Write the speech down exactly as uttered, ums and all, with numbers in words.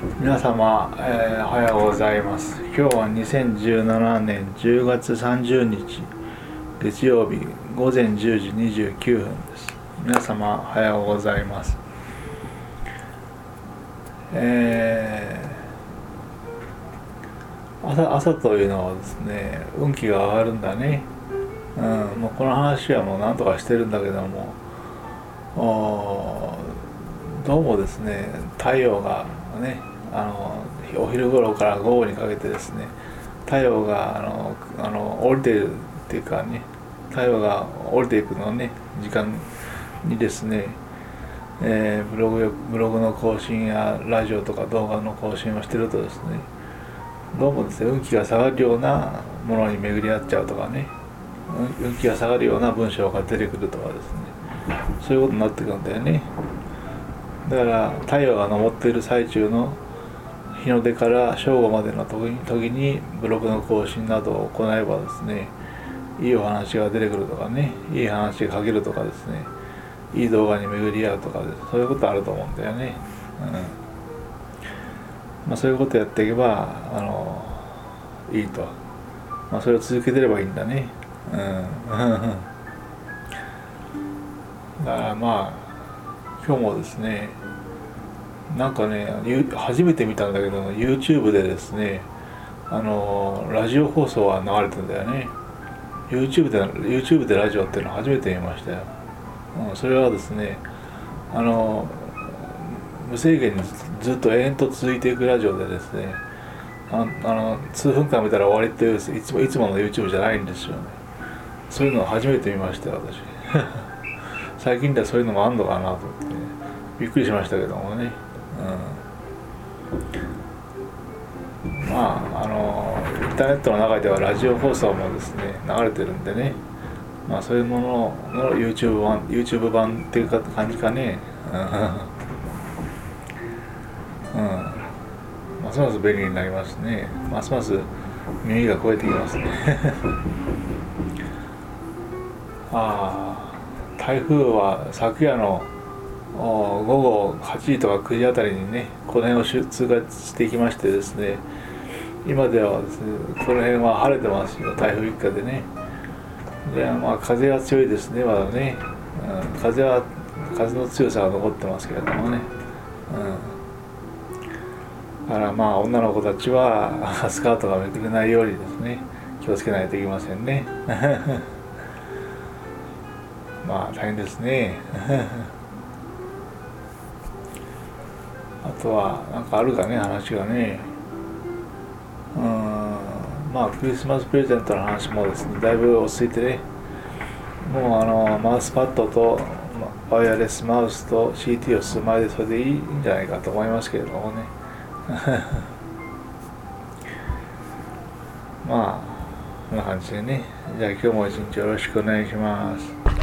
皆様、えーおはようございます。今日はにせんじゅうななねんじゅうがつさんじゅうにち月曜日ごぜんじゅうじにじゅうきゅうふんです。皆様おはようございます。えー朝、朝というのはですね、運気が上がるんだね。うん、もうこの話はもう何とかしてるんだけども、おどうもですね、太陽がね、あのお昼頃から午後にかけてですね、太陽があのあの降りているっていうかね、太陽が降りていくのね時間にですね、えーブログブログの更新やラジオとか動画の更新をしてるとですね、どうもですね、運気が下がるようなものに巡り合っちゃうとかね、運気が下がるような文章が出てくるとかですね、そういうことになってくるんだよね。だから太陽が昇っている最中の日の出から正午までの時に時にブログの更新などを行えばですね、いいお話が出てくるとかね、いい話が書けるとかですね、いい動画に巡り合うとかです、そういうことあると思うんだよね。うんまあ、そういうことやっていけばあのいいと、まあ、それを続けてればいいんだね。うんだからまあ今日もですね、なんかね、初めて見たんだけど YouTube でですね、あのラジオ放送が流れてんだよね。 YouTube で YouTube でラジオっていうのを初めて見ましたよ。うん、それはですね、あの無制限にずっと延々と続いていくラジオでですね、ああの数分間見たら終わりっていういつもいつもの YouTube じゃないんですよね。そういうのを初めて見ましたよ、私最近ではそういうのもあんのかなと思って、ね、びっくりしましたけどもね。うん、まああのインターネットの中ではラジオ放送もですね流れてるんでね、まあそういうものの YouTube 版 YouTube 版っていう感じかね。うん、ますます便利になりますね。ますます耳が肥えてきますねああ、台風は昨夜の午後はちじとかくじあたりにね、この辺を通過していきましてですね、今ではですね、この辺は晴れてますよ、台風一過でね。でまあ風は強いですね、まだね。うん、風は風の強さが残ってますけれどもね。うん、だからまあ女の子たちはスカートがめくれないようにですね、気をつけないといけませんねまあ大変ですねあとはなんかあるかね、話がね。うーんまあクリスマスプレゼントの話もですね、だいぶ落ち着いてね、もうあのマウスパッドとワイヤレスマウスと シーティー を進まいでそれでいいんじゃないかと思いますけれどもねまあこんな感じでね、じゃあ今日も一日よろしくお願いします。